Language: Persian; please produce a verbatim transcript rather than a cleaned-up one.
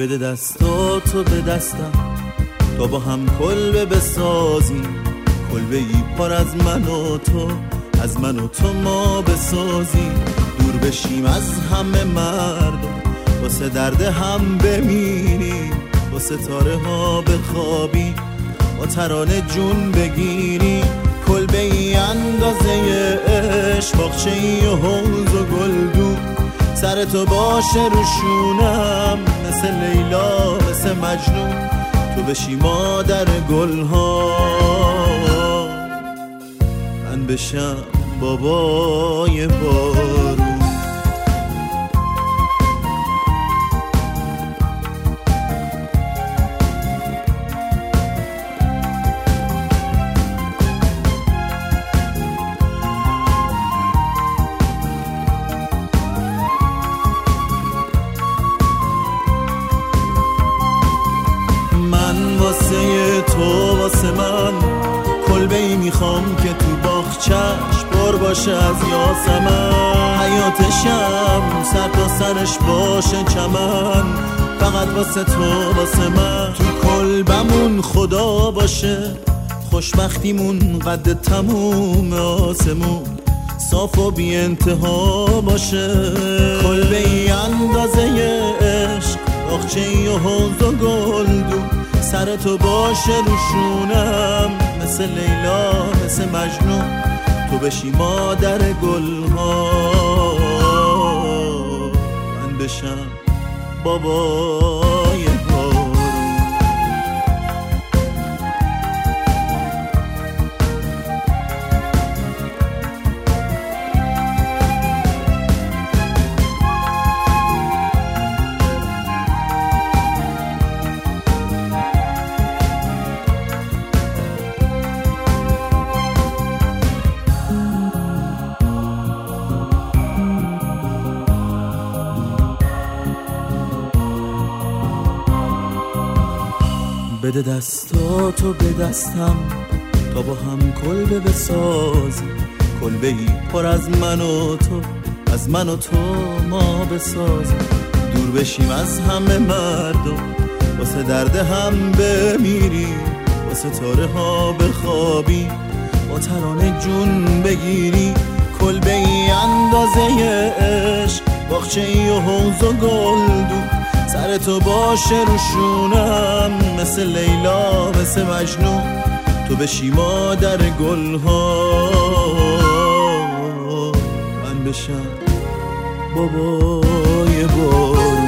بده دستاتو به دستم تا با هم کلبه بسازیم، کلبه ای پر از من و تو، از من و تو ما بسازیم. دور بشیم از همه مردم، واسه درد هم بمیریم، با ستاره ها بخوابیم، با ترانه جون بگیریم. کلبه ای اندازه عشق، باغچه ای و حوض و گلدون، سر تو باشه روشونم مثل لیلا مثل مجنون. تو بشی مادر گلها، من بشم بابای بارون. واسه تو واسه من کلبه ای میخوام که تو باغچه‌اش پر باشه از یاسمن، حیاتشم سر تا سرش باشه چمن، فقط واسه تو واسه من. تو کلبمون خدا باشه، خوشبختیمون قد تموم آسمون، صاف و بی انتها باشه. کلبه ای اندازه عشق، باغچه ای و حوض و گلدون، سر تو باشه روشونم مثل لیلا مثل مجنون. تو بشی مادر گلها، من بشم بابای بارون. بده دستاتو به دستم تا با هم کلبه بسازیم، کلبه ای پر از من و تو، از من و تو ما بسازیم. دور بشیم از همه مردم، واسه درد هم بمیریم، واسه ستاره ها بخوابیم، با ترانه جون بگیریم. کلبه ای اندازه عشق، باغچه ای و حوض و گلدون، سر تو باشه روشونم مثل لیلا مثل مجنون. تو بشی مادر گلها، من بشم بابای بارون.